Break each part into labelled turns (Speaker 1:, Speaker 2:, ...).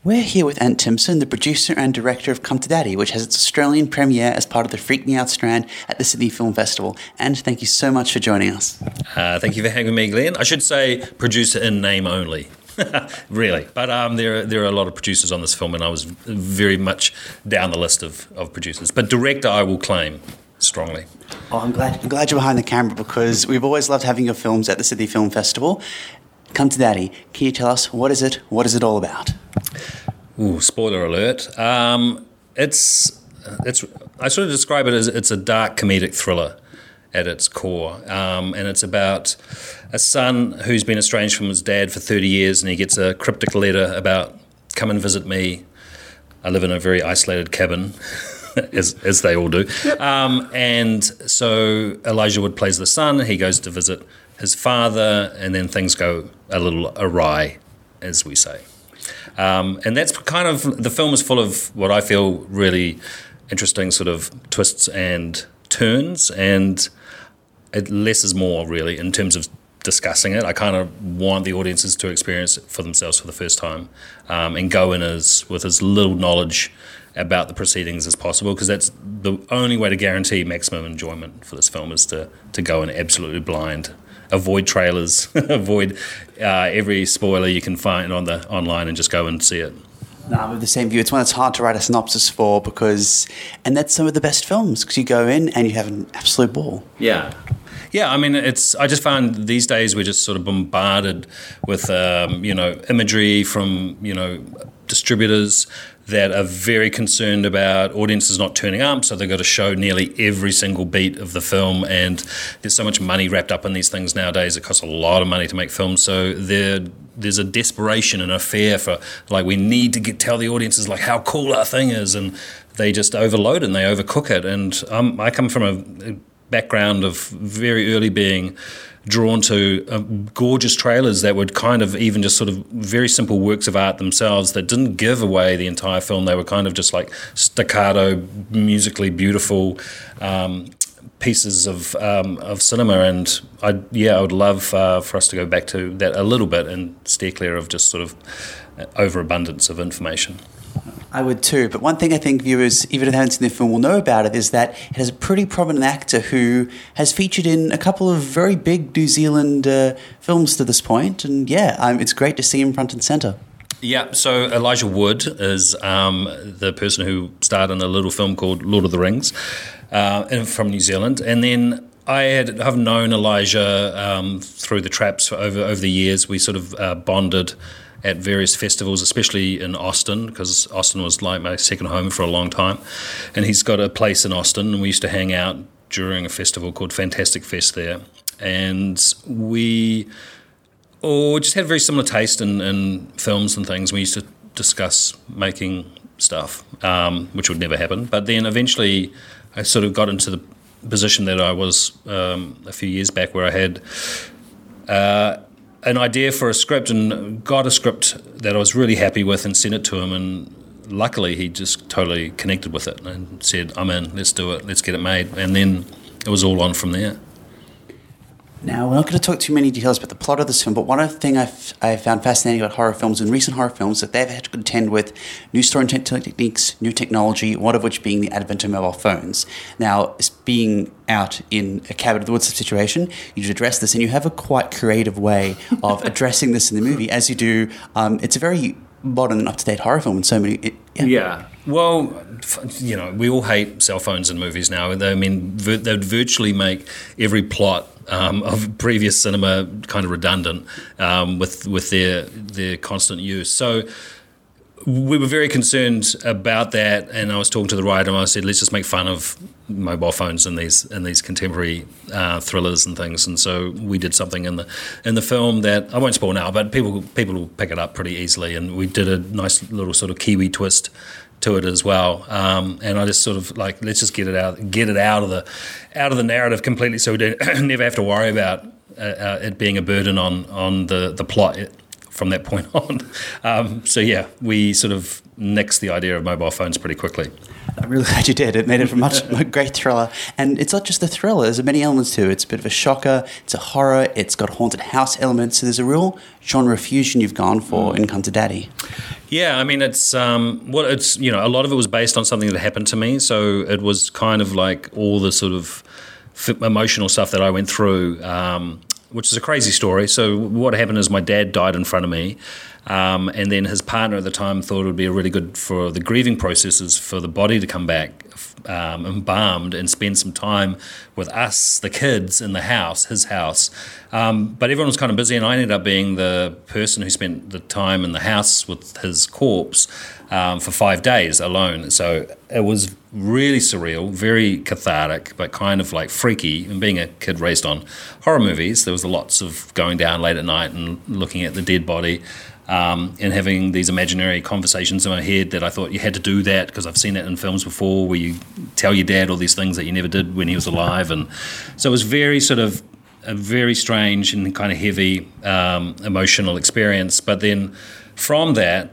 Speaker 1: We're here with Ant Timpson, the producer and director of Come to Daddy, which has its Australian premiere as part of the Freak Me Out strand at the Sydney Film Festival. And thank you so much for joining us.
Speaker 2: Thank you for having me, Glenn. I should say producer in name only. Really. But there are a lot of producers on this film, and I was very much down the list of producers. But director, I will claim strongly.
Speaker 1: Oh, I'm glad you're behind the camera, because we've always loved having your films at the Sydney Film Festival. Come to Daddy. Can you tell us, what is it all about?
Speaker 2: Ooh, spoiler alert. It's I sort of describe it as it's a dark comedic thriller at its core, and it's about a son who's been estranged from his dad for 30 years, and he gets a cryptic letter about, come and visit me. I live in a very isolated cabin, as they all do. And so Elijah Wood plays the son. He goes to visit his father, and then things go a little awry, as we say. And that's kind of, the film is full of what I feel really interesting sort of twists and turns, and less is more, really, in terms of discussing it. I kind of want the audiences to experience it for themselves for the first time, and go in with as little knowledge about the proceedings as possible, because that's the only way to guarantee maximum enjoyment for this film, is to go in absolutely blind. Avoid trailers, avoid every spoiler you can find online, and just go and see it.
Speaker 1: No, I'm of the same view. It's one that's hard to write a synopsis for, and that's some of the best films, because you go in and you have an absolute ball.
Speaker 2: Yeah. Yeah, I mean, I just find these days we're just sort of bombarded with, imagery from, distributors that are very concerned about audiences not turning up, so they've got to show nearly every single beat of the film, and there's so much money wrapped up in these things nowadays. It costs a lot of money to make films, so there's a desperation and a fear for, like, we need to tell the audiences, like, how cool our thing is, and they just overload it and they overcook it. And I come from a background of very early being drawn to gorgeous trailers that would kind of even just sort of very simple works of art themselves that didn't give away the entire film. They were kind of just like staccato, musically beautiful pieces of cinema. And I would love for us to go back to that a little bit and steer clear of just sort of overabundance of information.
Speaker 1: I would too, but one thing I think viewers, even if they haven't seen the film, will know about it is that it has a pretty prominent actor who has featured in a couple of very big New Zealand films to this point, and it's great to see him front and centre. Yeah,
Speaker 2: so Elijah Wood is the person who starred in a little film called Lord of the Rings from New Zealand, and then I've known Elijah through the Traps over the years. We sort of bonded at various festivals, especially in Austin, because Austin was like my second home for a long time. And he's got a place in Austin, and we used to hang out during a festival called Fantastic Fest there. And we just had a very similar taste in films and things. We used to discuss making stuff, which would never happen. But then eventually I sort of got into the position that I was a few years back, where I had an idea for a script, and got a script that I was really happy with and sent it to him, and luckily he just totally connected with it and said, I'm in, let's do it, let's get it made. And then it was all on from there.
Speaker 1: Now, we're not going to talk too many details about the plot of this film, but one of the things I've found fascinating about horror films and recent horror films is that they've had to contend with new storytelling techniques, new technology, one of which being the advent of mobile phones. Now, being out in a cabin in the woods situation, you should address this, and you have a quite creative way of addressing this in the movie, as you do. It's a very modern and up-to-date horror film in so many...
Speaker 2: Yeah. Well, we all hate cell phones in movies now. They'd virtually make every plot of previous cinema kind of redundant with their constant use. So we were very concerned about that, and I was talking to the writer, and I said, let's just make fun of mobile phones in these contemporary thrillers and things. And so we did something in the film that I won't spoil now, but people will pick it up pretty easily. And we did a nice little sort of Kiwi twist to it as well. And I just sort of like, let's just get it out of the narrative completely, so we don't never have to worry about it being a burden on the plot from that point on. We sort of nixed the idea of mobile phones pretty quickly.
Speaker 1: I'm really glad you did. It made it a great thriller. And it's not just the thriller. There's many elements to it. It's a bit of a shocker. It's a horror. It's got haunted house elements. So there's a real genre fusion you've gone for in Come to Daddy.
Speaker 2: Yeah, I mean, it's a lot of it was based on something that happened to me. So it was kind of like all the sort of emotional stuff that I went through, which is a crazy story. So what happened is my dad died in front of me. And then his partner at the time thought it would be really good for the grieving processes for the body to come back embalmed and spend some time with us, the kids, in the house, his house. But everyone was kind of busy, and I ended up being the person who spent the time in the house with his corpse for 5 days alone. So it was really surreal, very cathartic, but kind of like freaky. And being a kid raised on horror movies, there was lots of going down late at night and looking at the dead body. And having these imaginary conversations in my head that I thought you had to do that because I've seen that in films before where you tell your dad all these things that you never did when he was alive. And so it was very sort of a very strange and kind of heavy emotional experience. But then from that,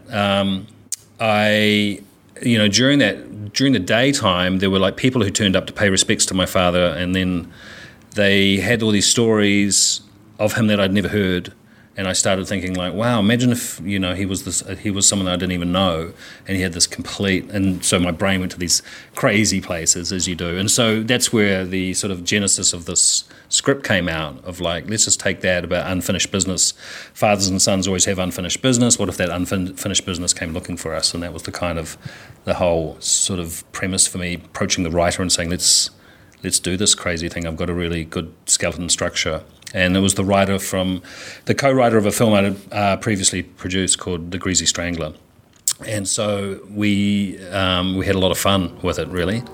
Speaker 2: during the daytime, there were like people who turned up to pay respects to my father, and then they had all these stories of him that I'd never heard. And I started thinking, like, wow, imagine if, he was someone that I didn't even know, and he had this complete, and so my brain went to these crazy places, as you do. And so that's where the sort of genesis of this script came out, of like, let's just take that about unfinished business. Fathers and sons always have unfinished business. What if that unfinished business came looking for us? And that was the whole sort of premise for me, approaching the writer and saying, let's do this crazy thing. I've got a really good skeleton structure. And it was the co-writer of a film I had previously produced called The Greasy Strangler. And so we had a lot of fun with it, really.